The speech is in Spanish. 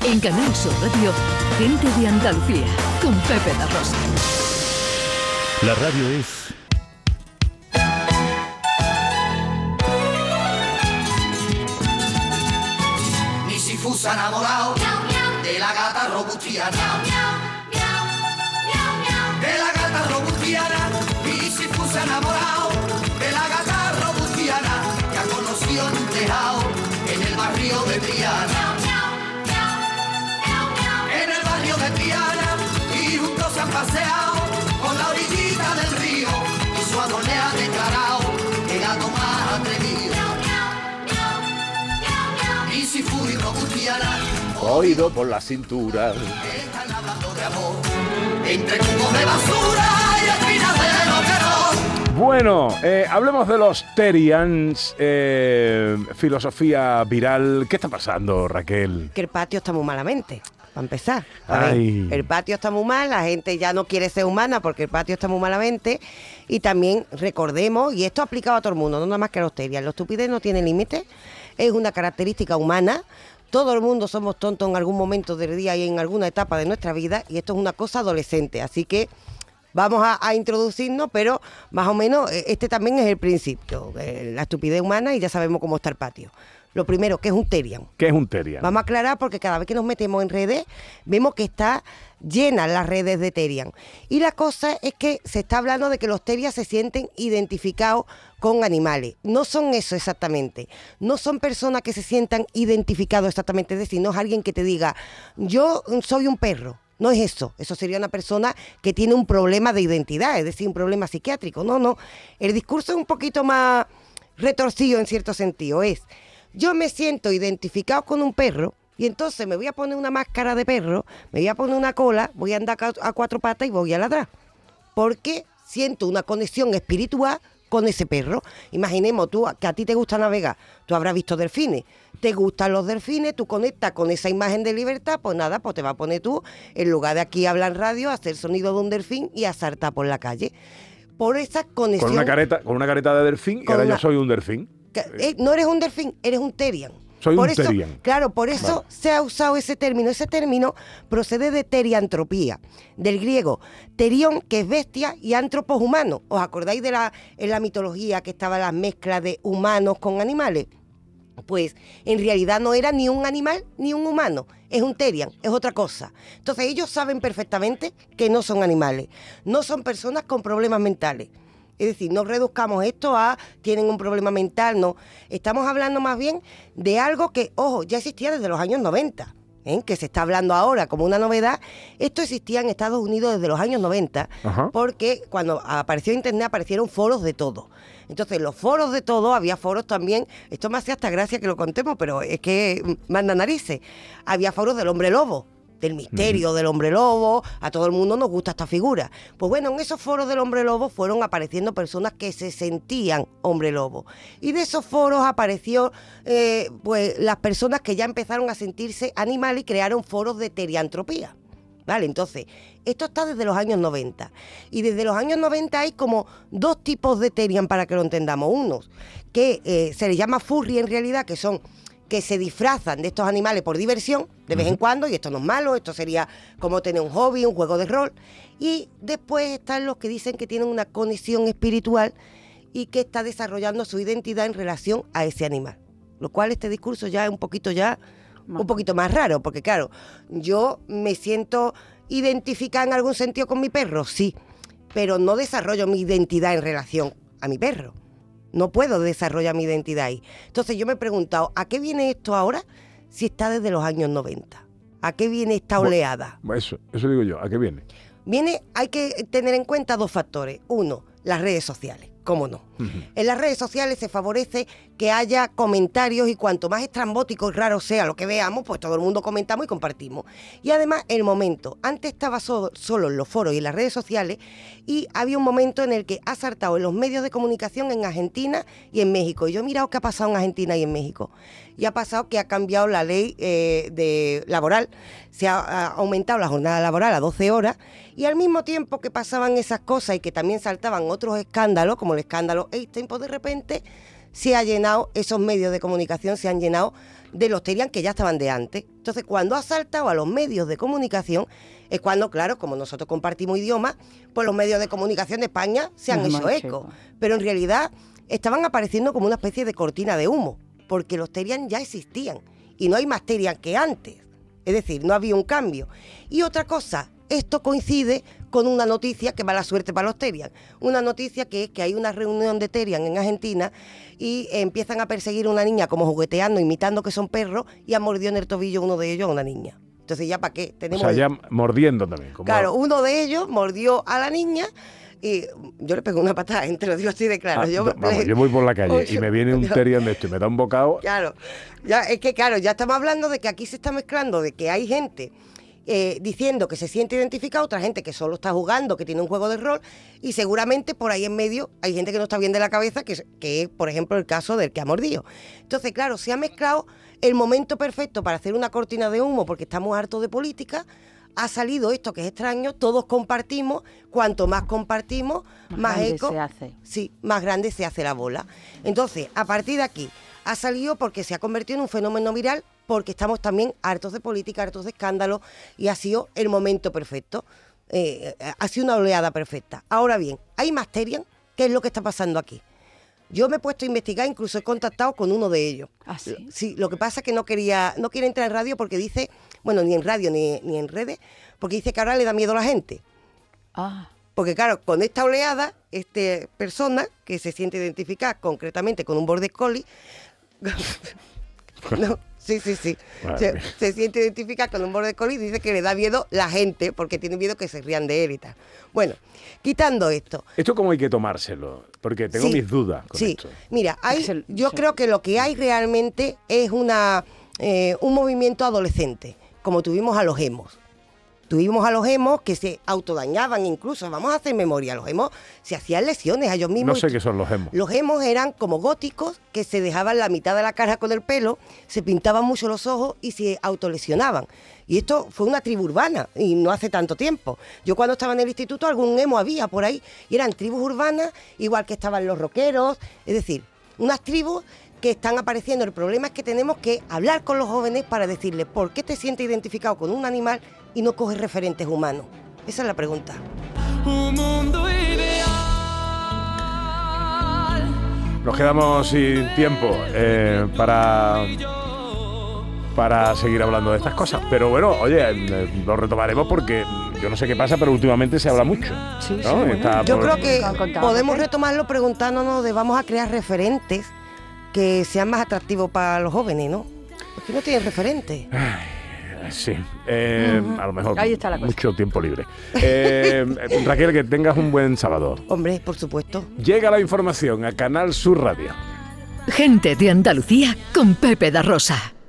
En Canal Sur Radio, Gente de Andalucía, con Pepe da Rosa. La radio es... Mi si fusse enamorado de la gata robustiana, de la gata robustiana, mi si fusse enamorado de la gata robustiana, que ha conocido en un tejado en el barrio de Triana, en el barrio de Triana, y juntos se han paseado por la orillita del río, y su amor le ha declarado que gato más atrevido. Y si fui robustiana, Oído por la cintura. están hablando de amor, entre cubos de basura y espinas de lo que no. Bueno, hablemos de los Terians, filosofía viral. ¿Qué está pasando, Raquel? Que el patio está muy malamente, para empezar. Ay. El patio está muy mal, la gente ya no quiere ser humana porque el patio está muy malamente. Y también recordemos, y esto aplicado a todo el mundo, no nada más que a los Terians, la estupidez no tiene límite, es una característica humana. Todo el mundo somos tontos en algún momento del día y en alguna etapa de nuestra vida, y esto es una cosa adolescente, así que vamos a introducirnos, pero más o menos este también es el principio, la estupidez humana, y ya sabemos cómo está el patio. Lo primero, ¿qué es un Terian? ¿Qué es un Terian? Vamos a aclarar porque cada vez que nos metemos en redes vemos que está llenas las redes de Terian. Y la cosa es que se está hablando de que los Terians se sienten identificados con animales. No son eso exactamente. No son personas que se sientan identificados exactamente. Es decir, no es alguien que te diga, yo soy un perro. No es eso. Eso sería una persona que tiene un problema de identidad, es decir, un problema psiquiátrico. No. El discurso es un poquito más retorcido en cierto sentido. Es, yo me siento identificado con un perro y entonces me voy a poner una máscara de perro, me voy a poner una cola, voy a andar a cuatro patas y voy a ladrar. Porque siento una conexión espiritual con ese perro. Imaginemos tú, que a ti te gusta navegar, tú habrás visto delfines, te gustan los delfines, tú conectas con esa imagen de libertad, pues nada, pues te vas a poner tú, en lugar de aquí hablar en radio, a hacer sonido de un delfín y a saltar por la calle. Por esa conexión... Con una careta de delfín, y ahora yo soy un delfín. No eres un delfín, eres un Terian. Soy por un eso, Terian. Claro, por eso Vale. se ha usado ese término. Ese término procede de teriantropía, del griego terión, que es bestia, y antropos, humanos. ¿Os acordáis de en la mitología que estaba la mezcla de humanos con animales? Pues en realidad no era ni un animal ni un humano, es un Terian, es otra cosa. Entonces ellos saben perfectamente que no son animales, no son personas con problemas mentales. Es decir, no reduzcamos esto a tienen un problema mental, no. Estamos hablando más bien de algo que, ojo, ya existía desde los años 90, que se está hablando ahora como una novedad. Esto existía en Estados Unidos desde los años 90, Ajá. porque cuando apareció Internet aparecieron foros de todo. Entonces, los foros de todo, había foros también, esto me hace hasta gracia que lo contemos, pero es que manda narices. Había foros del hombre lobo, del misterio del hombre lobo, a todo el mundo nos gusta esta figura. Pues bueno, en esos foros del hombre lobo fueron apareciendo personas que se sentían hombre lobo. Y de esos foros apareció pues las personas que ya empezaron a sentirse animales y crearon foros de teriantropía. Vale, entonces, esto está desde los años 90. Y desde los años 90 hay como dos tipos de Terian, para que lo entendamos. Unos que se les llama furry en realidad, que son que se disfrazan de estos animales por diversión, de vez en cuando, y esto no es malo, esto sería como tener un hobby, un juego de rol. Y después están los que dicen que tienen una conexión espiritual y que está desarrollando su identidad en relación a ese animal. Lo cual este discurso ya es un poquito más raro, porque claro, yo me siento identificada en algún sentido con mi perro, sí, pero no desarrollo mi identidad en relación a mi perro. No puedo desarrollar mi identidad ahí. Entonces yo me he preguntado, ¿a qué viene esto ahora si está desde los años 90? ¿A qué viene esta oleada? Eso digo yo, ¿a qué viene? Hay que tener en cuenta dos factores. Uno, las redes sociales, ¿cómo no? En las redes sociales se favorece que haya comentarios, y cuanto más estrambótico y raro sea lo que veamos, pues todo el mundo comentamos y compartimos. Y además el momento, antes estaba solo en los foros y en las redes sociales, y había un momento en el que ha saltado en los medios de comunicación en Argentina y en México. Y yo he mirado qué ha pasado en Argentina y en México. Y ha pasado que ha cambiado la ley laboral, se ha aumentado la jornada laboral a 12 horas, y al mismo tiempo que pasaban esas cosas y que también saltaban otros escándalos, como el escándalo Einstein, pues de repente se ha llenado, esos medios de comunicación se han llenado de los Terian que ya estaban de antes. Entonces, cuando ha saltado a los medios de comunicación, es cuando, claro, como nosotros compartimos idiomas, pues los medios de comunicación de España se han hecho eco. Pero en realidad estaban apareciendo como una especie de cortina de humo, porque los Terian ya existían y no hay más Terian que antes. Es decir, no había un cambio. Y otra cosa, esto coincide con una noticia que mala suerte para los Terian. Una noticia que es que hay una reunión de Terian en Argentina y empiezan a perseguir a una niña como jugueteando, imitando que son perros, y ha mordido en el tobillo uno de ellos a una niña. Entonces, ¿ya para qué? Tenemos... O sea, ya mordiendo también. Claro, uno de ellos mordió a la niña y yo le pego una patada, te lo digo así de claro. Yo voy por la calle y me viene un Terian de esto y me da un bocado. Claro, ya estamos hablando de que aquí se está mezclando, de que hay gente diciendo que se siente identificada, otra gente que solo está jugando, que tiene un juego de rol, y seguramente por ahí en medio hay gente que no está bien de la cabeza, que es, por ejemplo, el caso del que ha mordido. Entonces, claro, se ha mezclado el momento perfecto para hacer una cortina de humo, porque estamos hartos de política. Ha salido esto que es extraño, todos compartimos, cuanto más compartimos, más eco se hace. Sí, más grande se hace la bola. Entonces, a partir de aquí, ha salido porque se ha convertido en un fenómeno viral, porque estamos también hartos de política, hartos de escándalos, y ha sido el momento perfecto. Ha sido una oleada perfecta. Ahora bien, hay más Terian. ¿Qué es lo que está pasando aquí? Yo me he puesto a investigar, incluso he contactado con uno de ellos. ¿Ah, sí? Sí, lo que pasa es que no quiere entrar en radio porque dice, bueno, ni en radio ni en redes, porque dice que ahora le da miedo a la gente. Ah. Porque claro, con esta oleada, esta persona que se siente identificada concretamente con un border collie, no, sí. Se siente identificada con un border collie y dice que le da miedo la gente, porque tiene miedo que se rían de él y tal. Bueno, quitando esto. ¿Esto cómo hay que tomárselo? Porque tengo mis dudas con esto. Mira, yo creo que lo que hay realmente es un movimiento adolescente, como tuvimos a los emos. Tuvimos a los emos que se autodañaban incluso. Vamos a hacer memoria. Los emos se hacían lesiones a ellos mismos. No sé qué son los emos. Los emos eran como góticos que se dejaban la mitad de la cara con el pelo, se pintaban mucho los ojos y se autolesionaban. Y esto fue una tribu urbana y no hace tanto tiempo. Yo cuando estaba en el instituto algún emo había por ahí y eran tribus urbanas, igual que estaban los rockeros. Es decir, unas tribus que están apareciendo. El problema es que tenemos que hablar con los jóvenes para decirles por qué te sientes identificado con un animal y no coges referentes humanos. Esa es la pregunta. Un mundo ideal. Nos quedamos sin tiempo para seguir hablando de estas cosas. Pero bueno, oye, lo retomaremos porque yo no sé qué pasa, pero últimamente se habla mucho. Sí, ¿no? sí, bueno. Yo creo que podemos retomarlo preguntándonos de vamos a crear referentes que sean más atractivos para los jóvenes, ¿no? Porque no tienen referentes. Sí, a lo mejor ahí está la cosa. Mucho tiempo libre. Raquel, que tengas un buen sábado. Hombre, por supuesto. Llega la información a Canal Sur Radio. Gente de Andalucía con Pepe da Rosa.